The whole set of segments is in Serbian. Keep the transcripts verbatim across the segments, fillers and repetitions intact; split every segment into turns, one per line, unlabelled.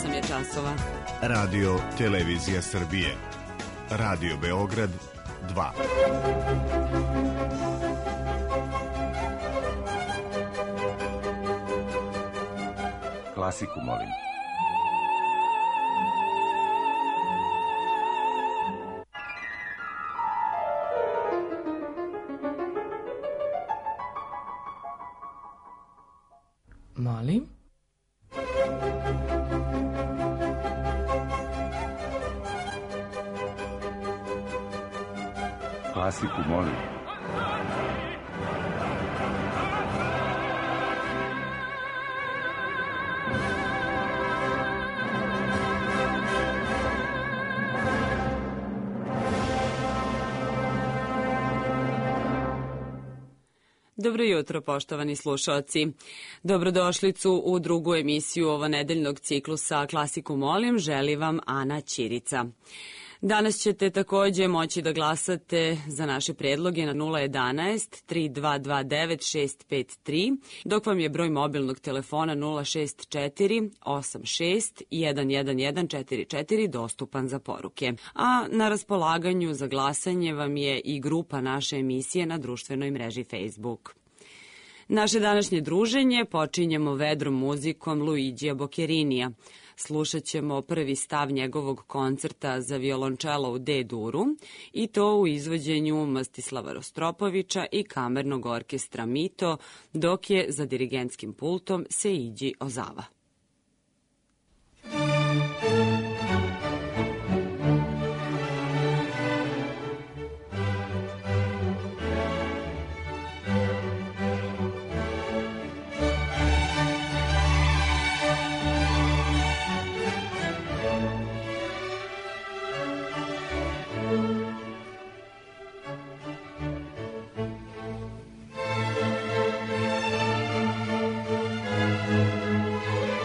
osam je časova.
Radio Televizija Srbije. Radio Beograd dva.
Klasiku molim.
Molim?
Klasiku molim.
Dobro jutro, poštovani slušaoci. Dobrodošlicu u drugu emisiju ovonedeljnog ciklusa Klasiku molim, želi vam Ana Ćirica. Danas ćete takođe moći da glasate za naše predloge na nula jedanaest tri dva dva devet šest pet tri, dok vam je broj mobilnog telefona nula šest četiri osam šest jedan jedan jedan četiri četiri dostupan za poruke. A na raspolaganju za glasanje vam je i grupa naše emisije na društvenoj mreži Facebook. Naše današnje druženje počinjemo vedrom muzikom Luigija Bocherinija. Slušat ćemo prvi stav njegovog koncerta za violončelo u D-duru i to u izvođenju Mstislava Rostropovića i kamernog orkestra Mito, dok je za dirigentskim pultom Seiji Ozawa.
Thank you.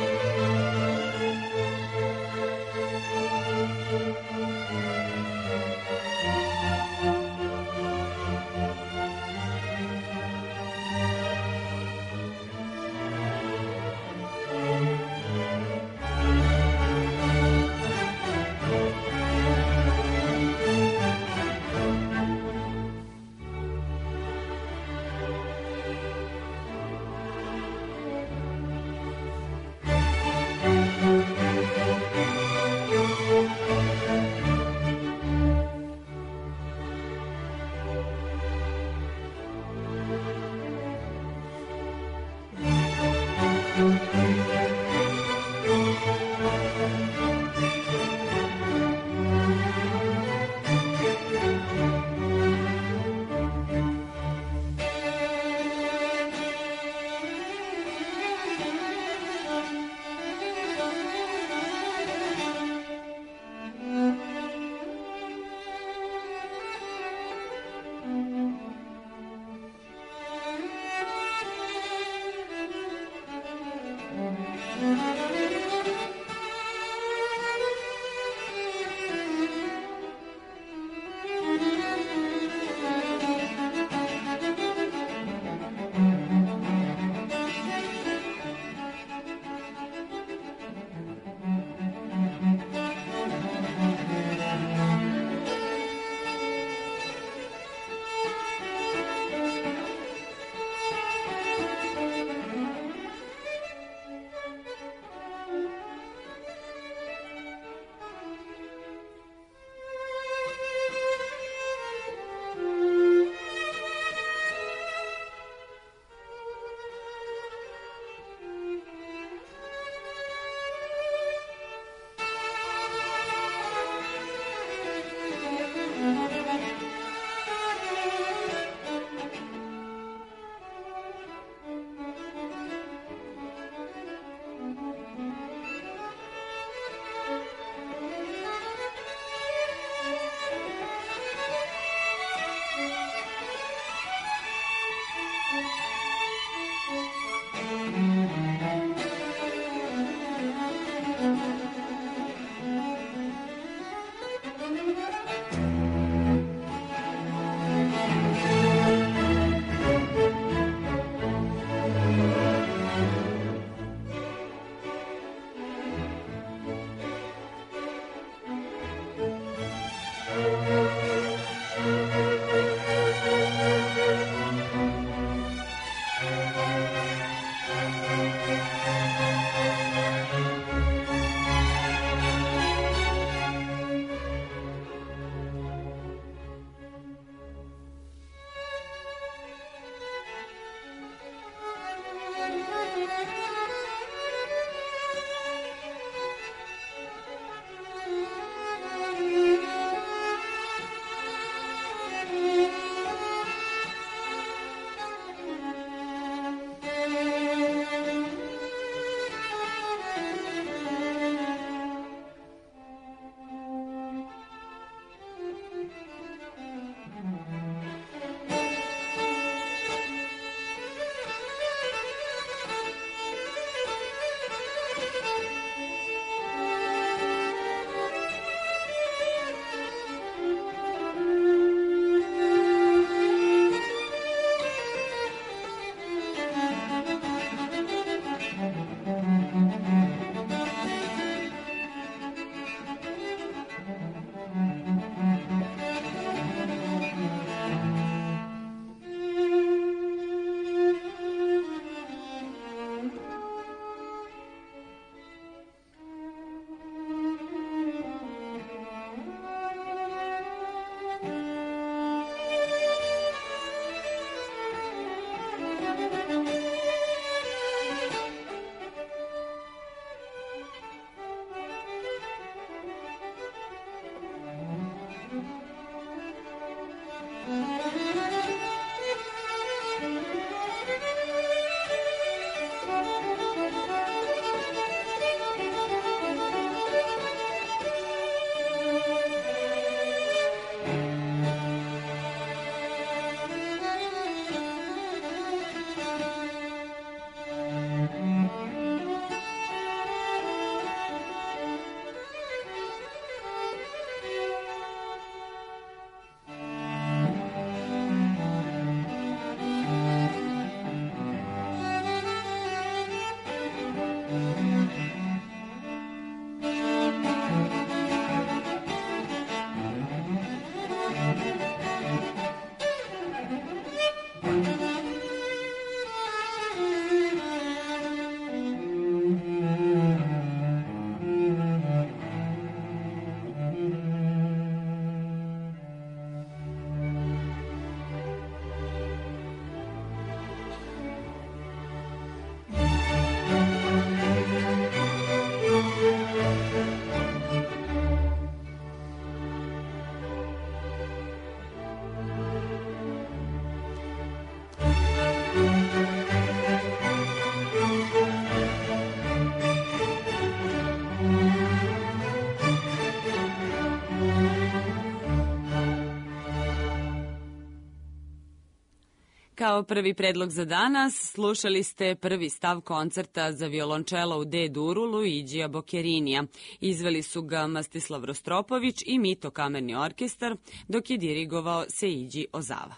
Kao prvi predlog za danas slušali ste prvi stav koncerta za violončelo u D-duru Luigija Bocherinija. Izveli su ga Mstislav Rostropović i Mito kamerni orkestar, dok je dirigovao Seiji Ozawa.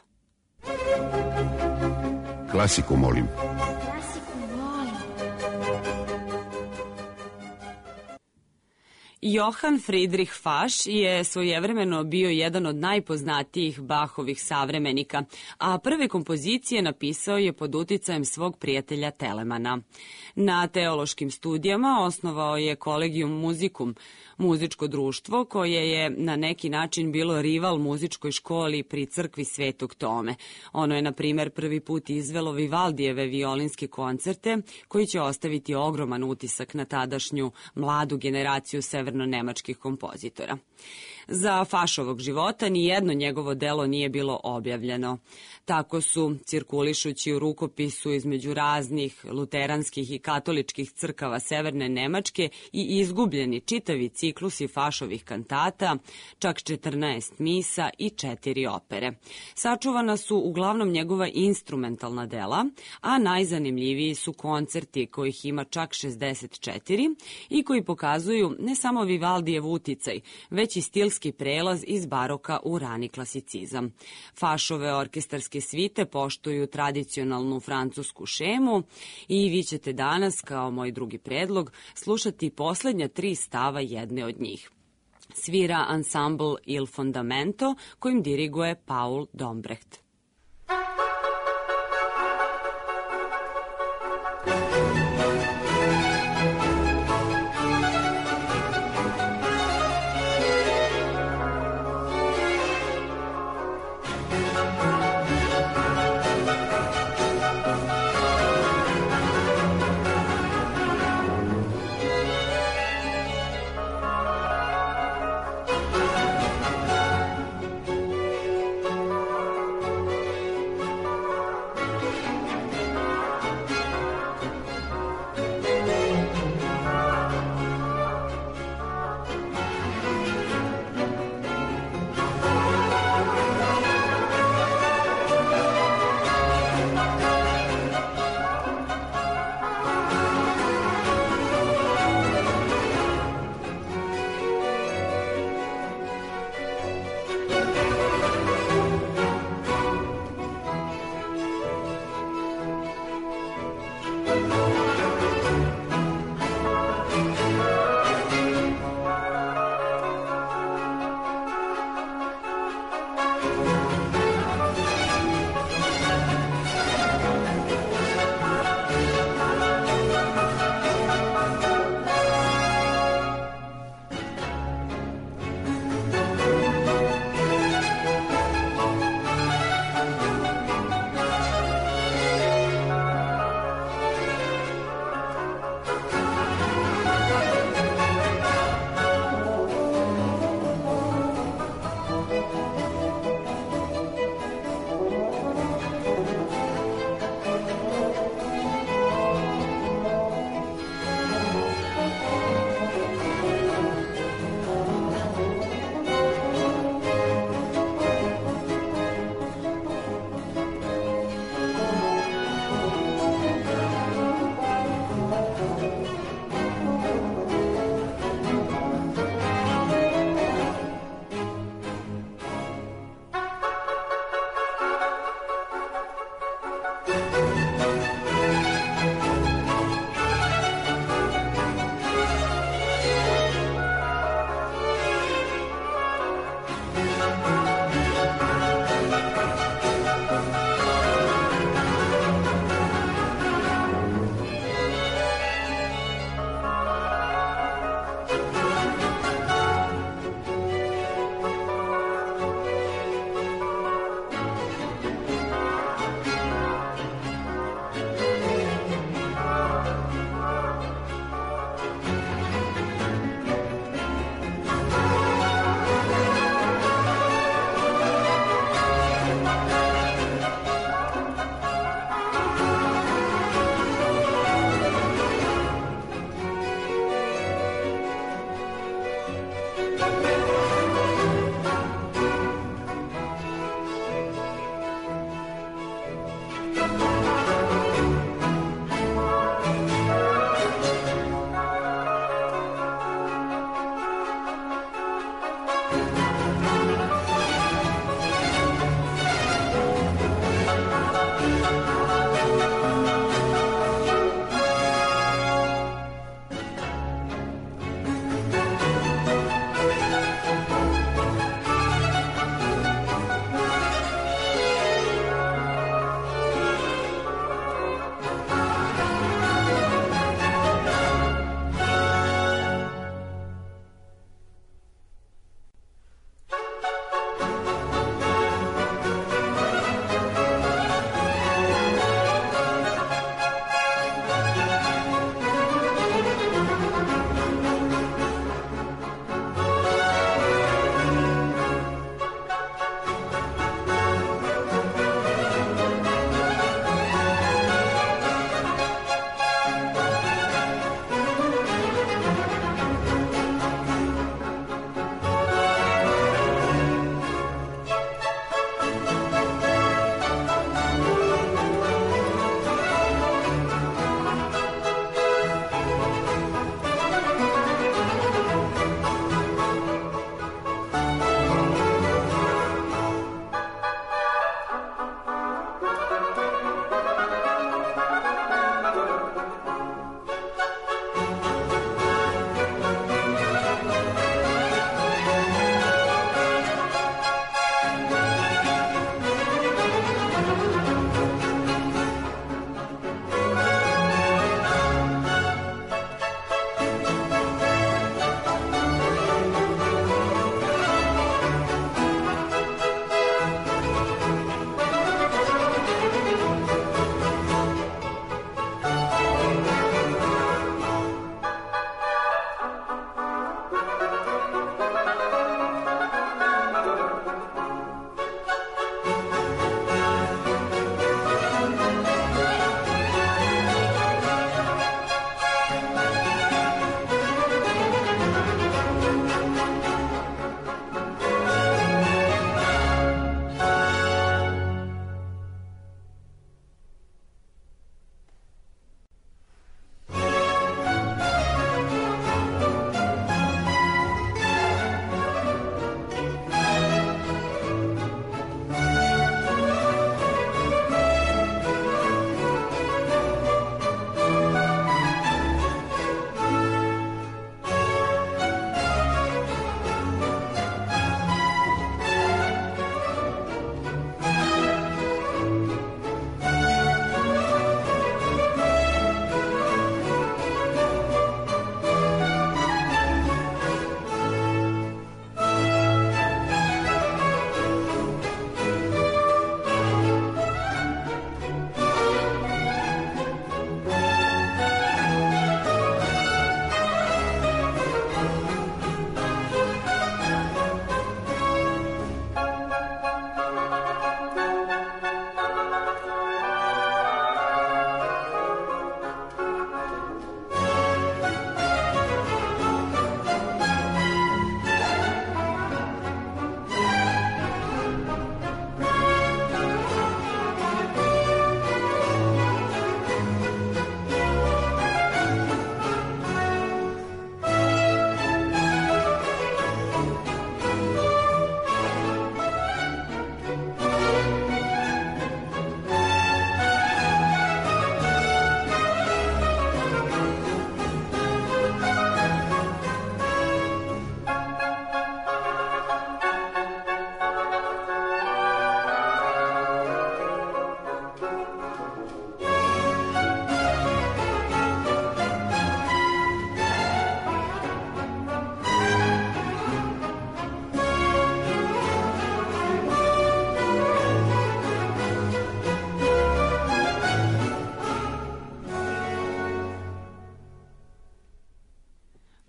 Klasiku molim.
Johann Friedrich Fasch je svojevremeno bio jedan od najpoznatijih Bachovih savremenika, a prve kompozicije napisao je pod uticajem svog prijatelja Telemana. Na teološkim studijama osnovao je Collegium Musicum, muzičko društvo koje je na neki način bilo rival muzičkoj školi pri crkvi Svetog Tome. Ono je, na primer, prvi put izvelo Vivaldijeve violinske koncerte, koji će ostaviti ogroman utisak na tadašnju mladu generaciju severno-nemačkih kompozitora. Za Fašovog života ni jedno njegovo delo nije bilo objavljeno. Tako su, cirkulišući u rukopisu između raznih luteranskih i katoličkih crkava Severne Nemačke i izgubljeni čitavi ciklusi Fašovih kantata, čak četrnaest misa i četiri opere. Sačuvana su uglavnom njegova instrumentalna dela, a najzanimljiviji su koncerti kojih ima čak šezdeset četiri i koji pokazuju ne samo Vivaldijev uticaj, već i stilski prelaz iz baroka u rani klasicizam. Fašove orkestarske svite poštuju tradicionalnu francusku šemu i vi ćete danas, kao moj drugi predlog, slušati poslednja tri stava jedne od njih. Svira ansambl Il Fondamento, kojim diriguje Paul Dombrecht.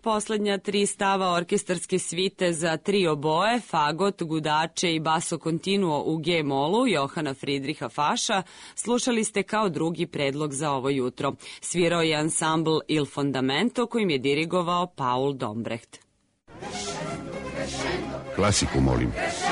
poslednja tri stava orkestarske svite za tri oboje, fagot, gudače i baso continuo u G-molu Johana Friedricha Faša slušali ste kao drugi predlog za ovo jutro. Svirao je ansambl Il Fondamento kojim je dirigovao Paul Dombrecht.
Klasiku, molim.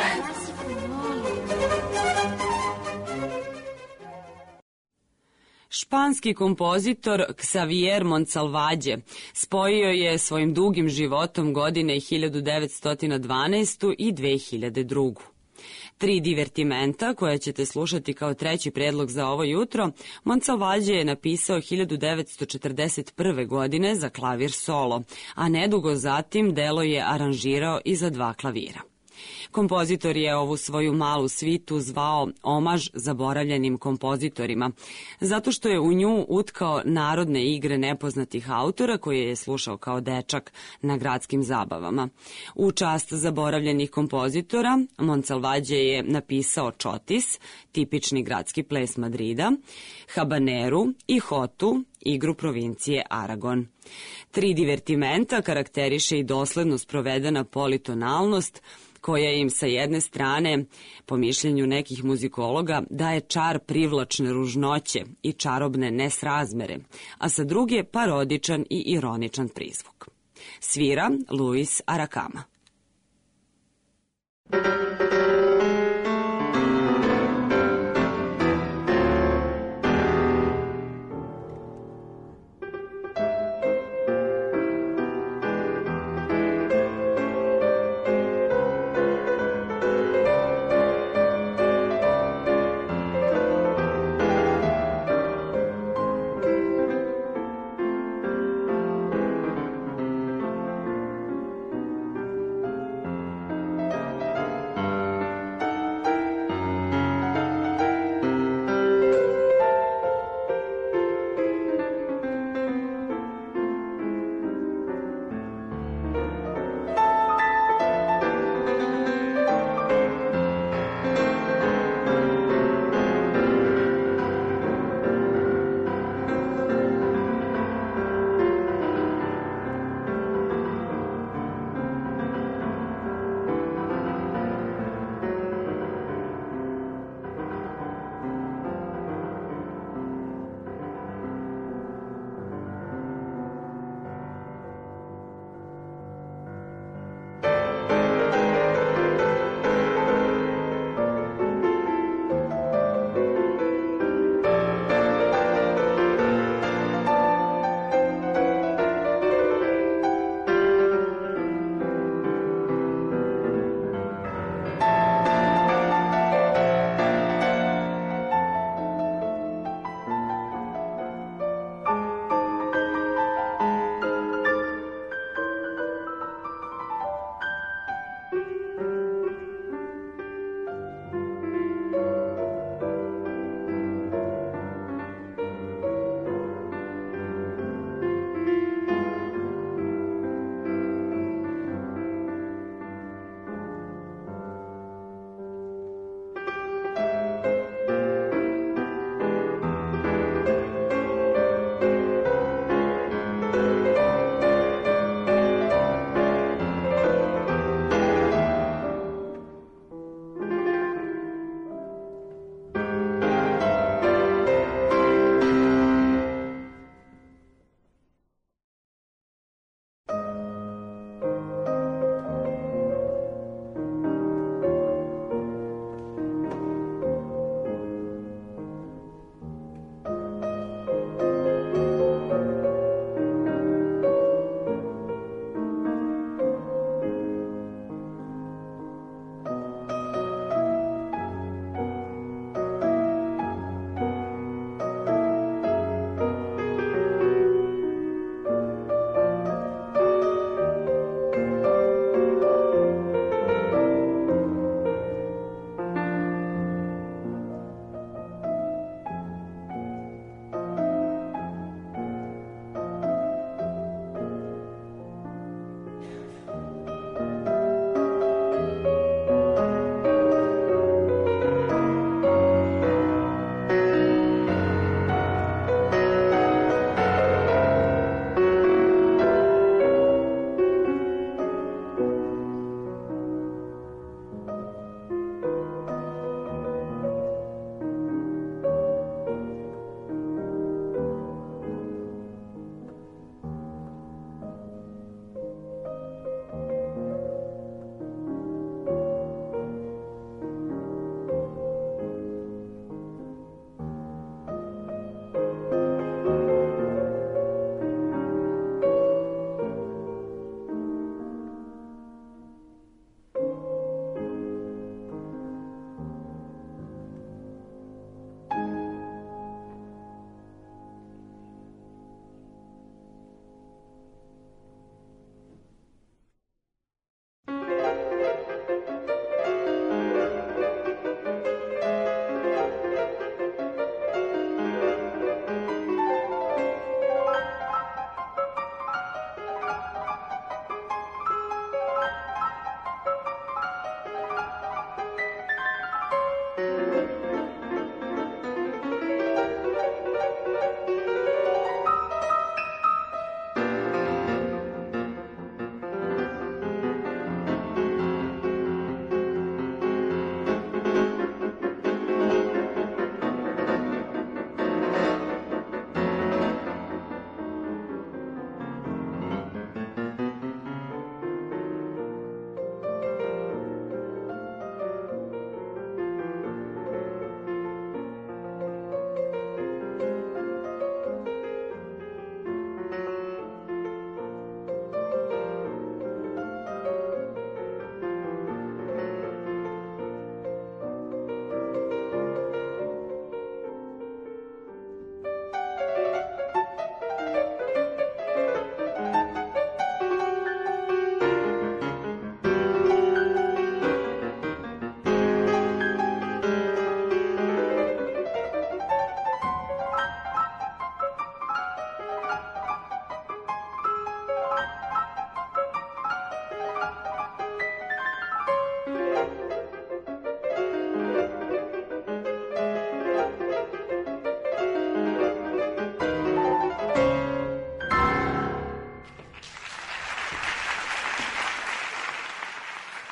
Španski kompozitor Xavier Monsalvađe spojio je svojim dugim životom godine hiljadu devetsto dvanaestu. i dve hiljade druge. Tri divertimenta, koje ćete slušati kao treći predlog za ovo jutro, Monsalvađe je napisao hiljadu devetsto četrdeset prve. godine za klavir solo, a nedugo zatim delo je aranžirao i za dva klavira. Kompozitor je ovu svoju malu svitu zvao omaž zaboravljenim kompozitorima, zato što je u nju utkao narodne igre nepoznatih autora koje je slušao kao dečak na gradskim zabavama. U čast zaboravljenih kompozitora Monsalvađe je napisao čotis, tipični gradski ples Madrida, habaneru i hotu, igru provincije Aragon. Tri divertimenta karakteriše i dosledno sprovedena politonalnost, koja im sa jedne strane, po mišljenju nekih muzikologa, daje čar privlačne ružnoće i čarobne nesrazmere, a sa druge parodičan i ironičan prizvuk. Svira Luis Aracama.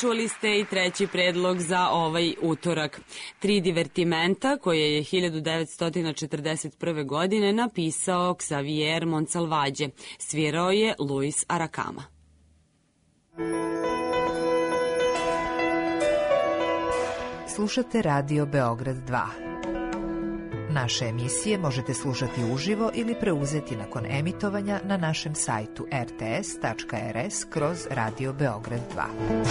čuli ste i treći predlog za ovaj utorak. Tri divertimenta koje je hiljadu devetsto četrdeset prve. godine napisao Xavier Monsalvađe. Svirao je Luis Arakama.
Slušate Radio Beograd dva. Naše emisije možete slušati uživo ili preuzeti nakon emitovanja na našem sajtu er te es tačka er es kroz Radio Beograd dva.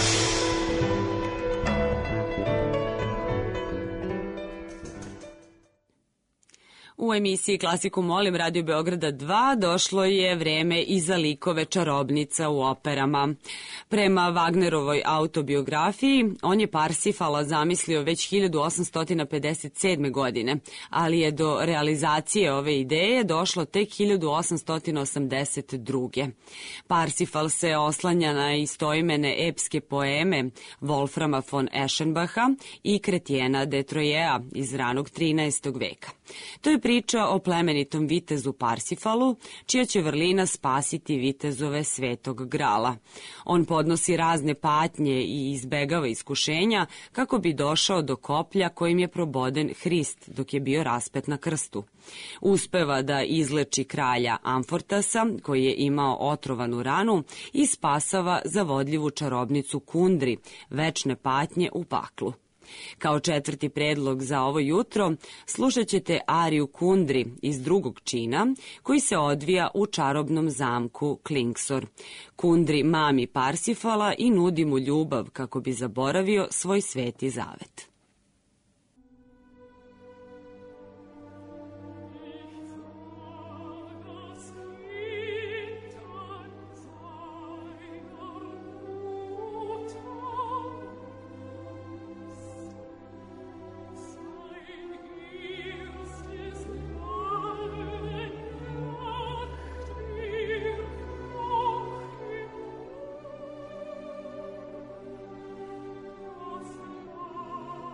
U emisiji Klasiku molim Radio Beograda dva došlo je vreme i za likove čarobnica u operama. Prema Wagnerovoj autobiografiji, on je Parsifala zamislio već hiljadu osamsto pedeset sedme. godine, ali je do realizacije ove ideje došlo tek hiljadu osamsto osamdeset druge. Parsifal se oslanja na istoimene epske poeme Wolframa von Eschenbacha i Kretjena de Troyea iz ranog trinaestog. veka. To je priča o plemenitom vitezu Parsifalu, čija će vrlina spasiti vitezove Svetog Grala. On podnosi razne patnje i izbegava iskušenja kako bi došao do koplja kojim je proboden Hrist dok je bio raspet na krstu. Uspeva da izleči kralja Amfortasa, koji je imao otrovanu ranu, i spasava zavodljivu čarobnicu Kundri, večne patnje u paklu. Kao četvrti predlog za ovo jutro slušat ćete ariju Kundri iz drugog čina koji se odvija u čarobnom zamku Klingsor. Kundri mami Parsifala i nudi mu ljubav kako bi zaboravio svoj sveti zavet.
Oh,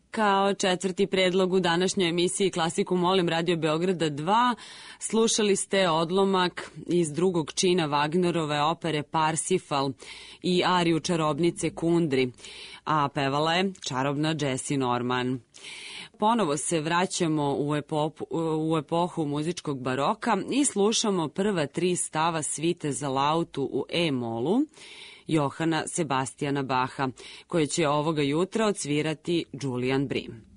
Kao četvrti predlog u današnjoj emisiji Klasiku molim Radio Beograda dva slušali ste odlomak iz drugog čina Wagnerove opere Parsifal i ariju čarobnice Kundri, a pevala je čarobna Jessie Norman. Ponovo se vraćamo u, epopu, u epohu muzičkog baroka i slušamo prva tri stava svite za lautu u E-molu Johana Sebastijana Baha, koje će ovoga jutra odsvirati Julian Brim.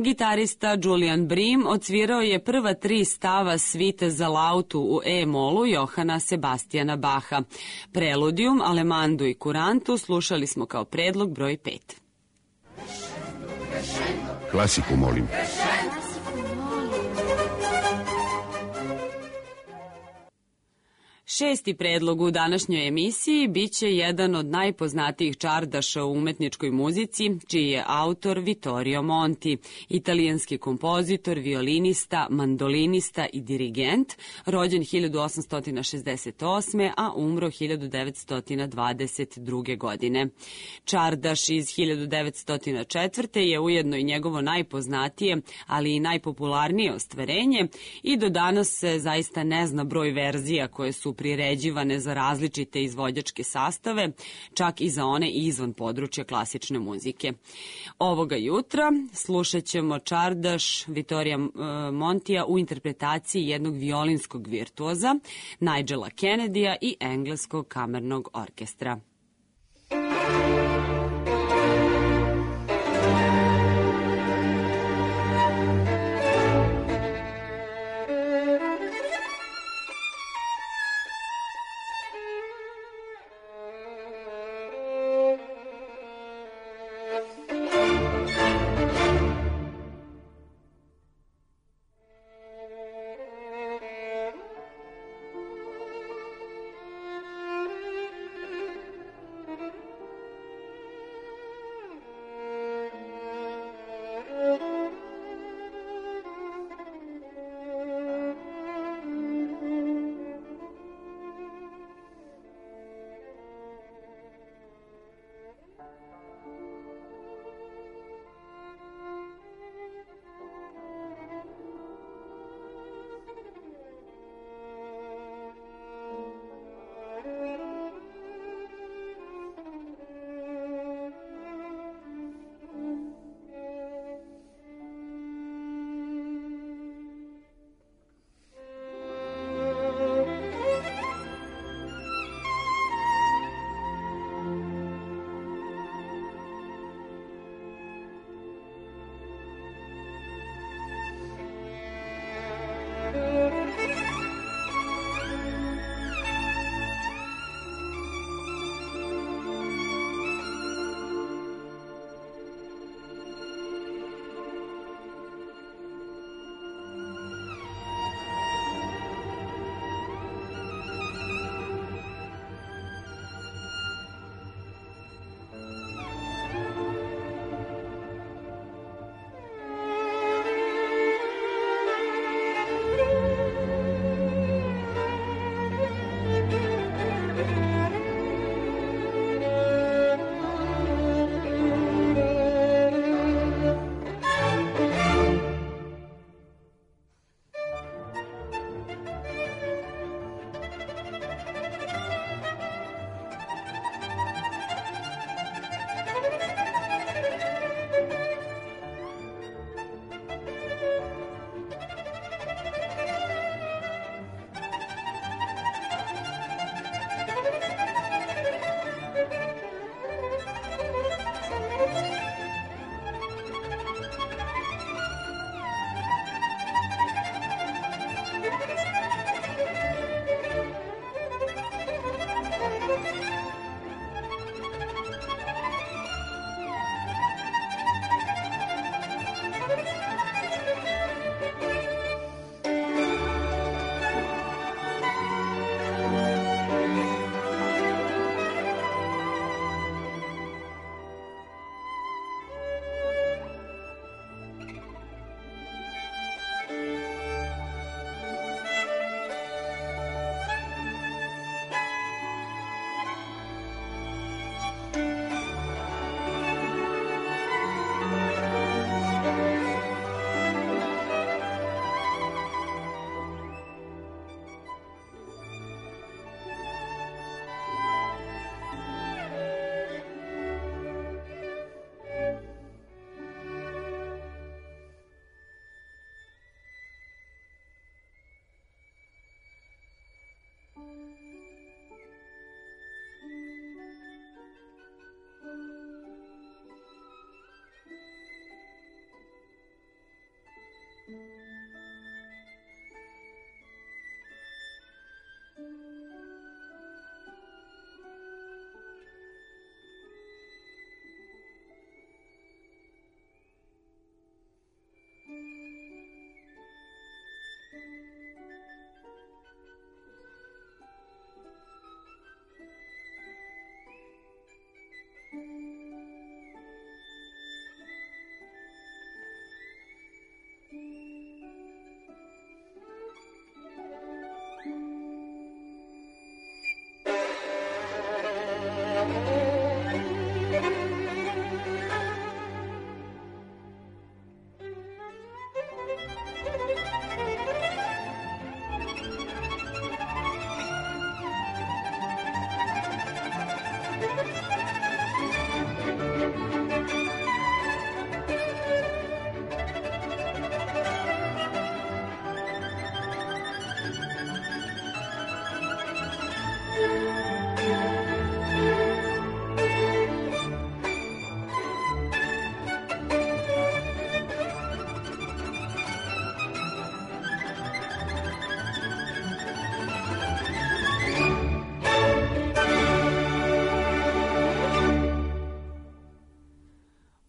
Gitarista Julian Bream odsvirao je prva tri stava svite za lautu u E-molu Johana Sebastijana Baha. Preludijum, Alemandu i Kurantu slušali smo kao predlog broj pet.
Klasiku molim.
Šesti predlog u današnjoj emisiji biće jedan od najpoznatijih čardaša u umetničkoj muzici, čiji je autor Vittorio Monti, italijanski kompozitor, violinista, mandolinista i dirigent, rođen hiljadu osamsto šezdeset osme. a umro hiljadu devetsto dvadeset druge. godine. Čardaš iz hiljadu devetsto četvrte. je ujedno i njegovo najpoznatije, ali i najpopularnije ostvarenje i do danas se zaista ne zna broj verzija koje su priređivane za različite izvođačke sastave, čak i za one izvan područja klasične muzike. Ovoga jutra slušat ćemo čardaš Vittoria Montija u interpretaciji jednog violinskog virtuoza, Nigela Kennedya i engleskog kamernog orkestra.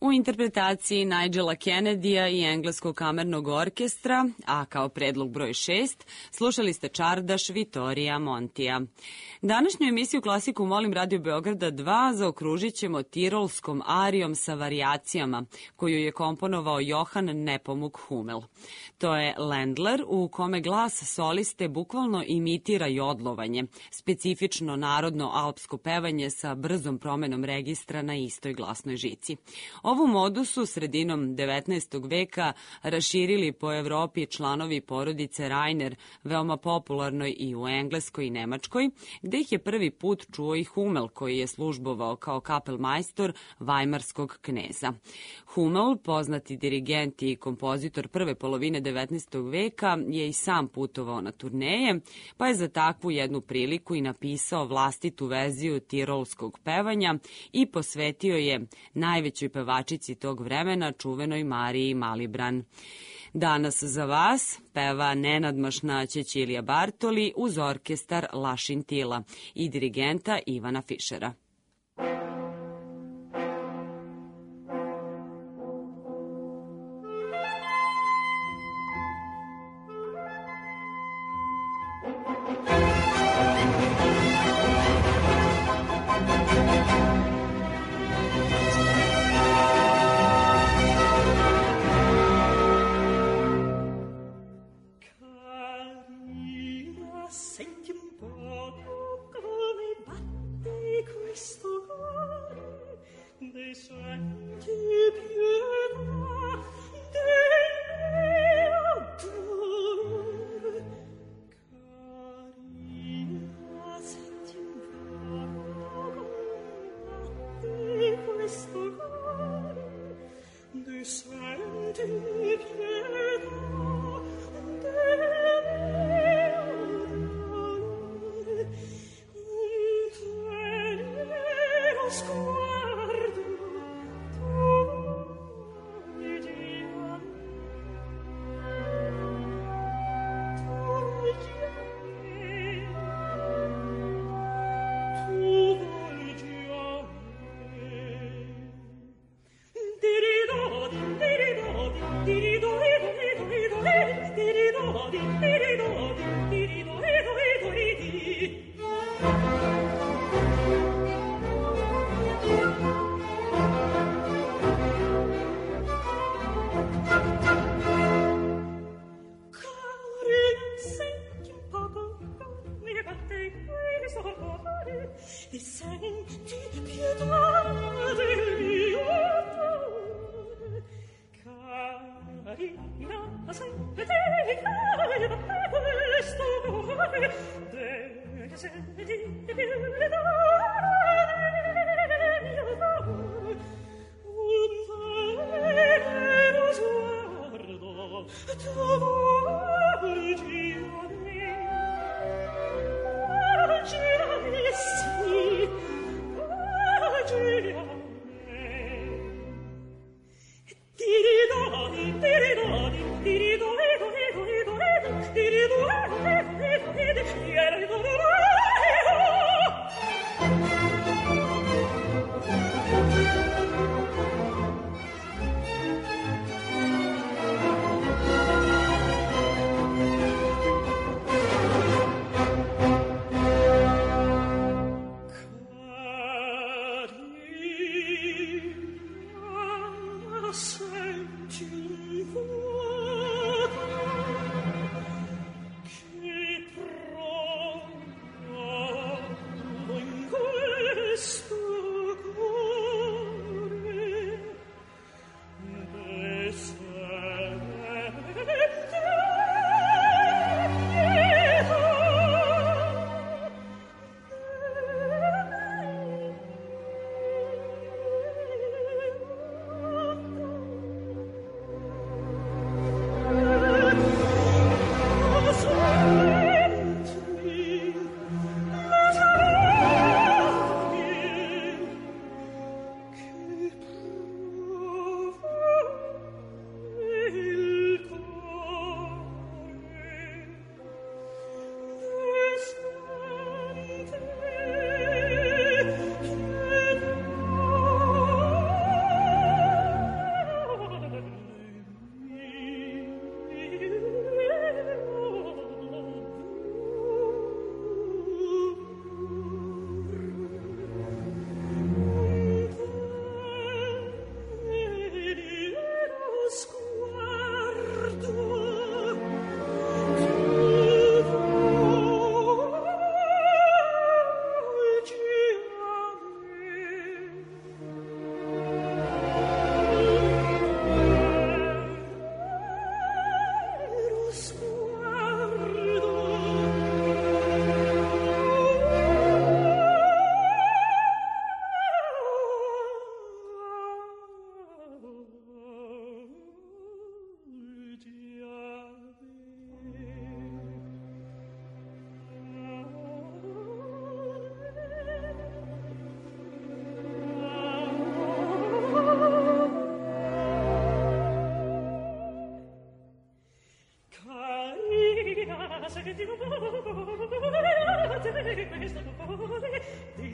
u interpretaciji Nigela Kennedya i engleskog kamernog orkestra, a kao predlog broj šest slušali ste čardaš Vittorija Montija. Današnju emisiju Klasiku molim Radio Beograda dva zaokružit ćemo tirolskom arijom sa varijacijama, koju je komponovao Johan Nepomuk Hummel. To je Ländler, u kome glas soliste bukvalno imitira jodlovanje, specifično narodno alpsko pevanje sa brzom promenom registra na istoj glasnoj žici. Ovu modu su sredinom devetnaestog veka raširili po Evropi članovi porodice Rainer, veoma popularnoj i u Engleskoj i Nemačkoj, gde ih je prvi put čuo i Hummel, koji je službovao kao kapelmajstor vajmarskog kneza. Hummel, poznati dirigent i kompozitor prve polovine devetnaestog veka, je i sam putovao na turneje, pa je za takvu jednu priliku i napisao vlastitu verziju tirolskog pevanja i posvetio je najvećoj pevačici tog vremena, čuvenoj Mariji Malibran. Danas za vas peva nenadmašna Cecilija Bartoli uz orkestar La Scintilla i dirigenta Ivana Fišera.
Cool.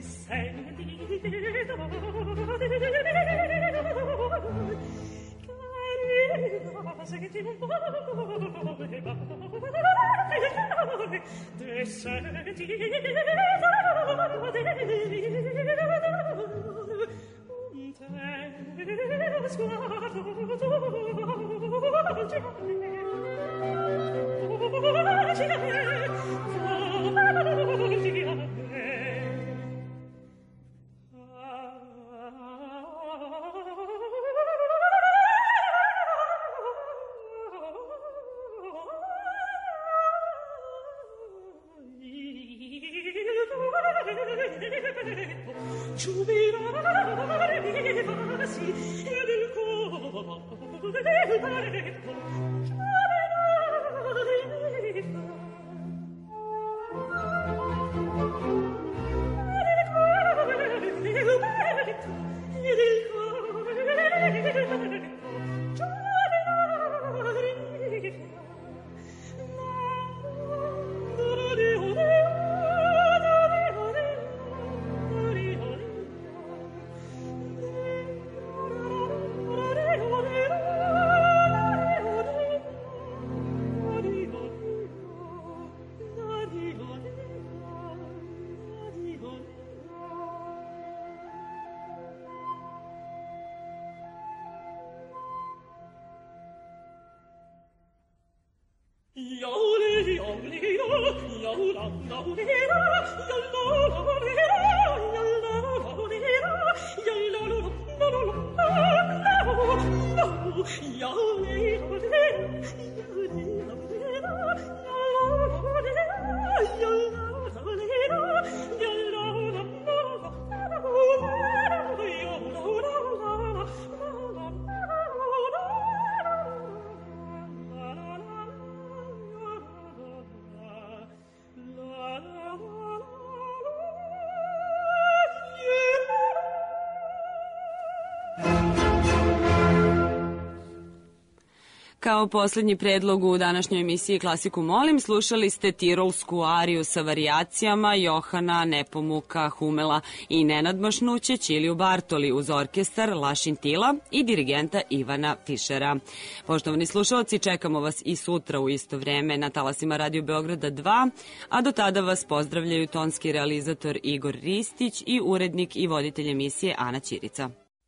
Kao poslednji predlog u današnjoj emisiji Klasiku molim, slušali ste tirolsku ariju sa varijacijama Johana Nepomuka Humela i Nenad Mašnućeć Iliju Bartoli uz orkestar La Šintila i dirigenta Ivana Fišera. Poštovani slušalci, čekamo vas i sutra u isto vreme na talasima Radio Beograda dva, a do tada vas pozdravljaju tonski realizator Igor Ristić i urednik i voditelj emisije Ana Ćirica.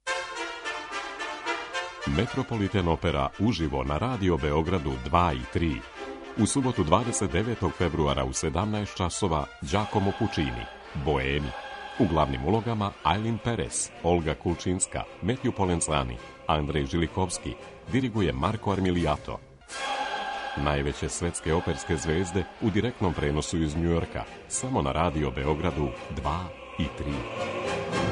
Metropolitan opera uživo na Radio Beogradu dva i tri. U subotu dvadeset devetog februara u sedamnaest časova Giacomo Puccini, Boemi. U glavnim ulogama Aylin Perez, Olga Kulčinska, Matthew Polenzani, Andrej Žilikovski, diriguje Marko Armiliato. Najveće svetske operske zvezde u direktnom prenosu iz Njujorka, samo na Radio Beogradu dva i tri.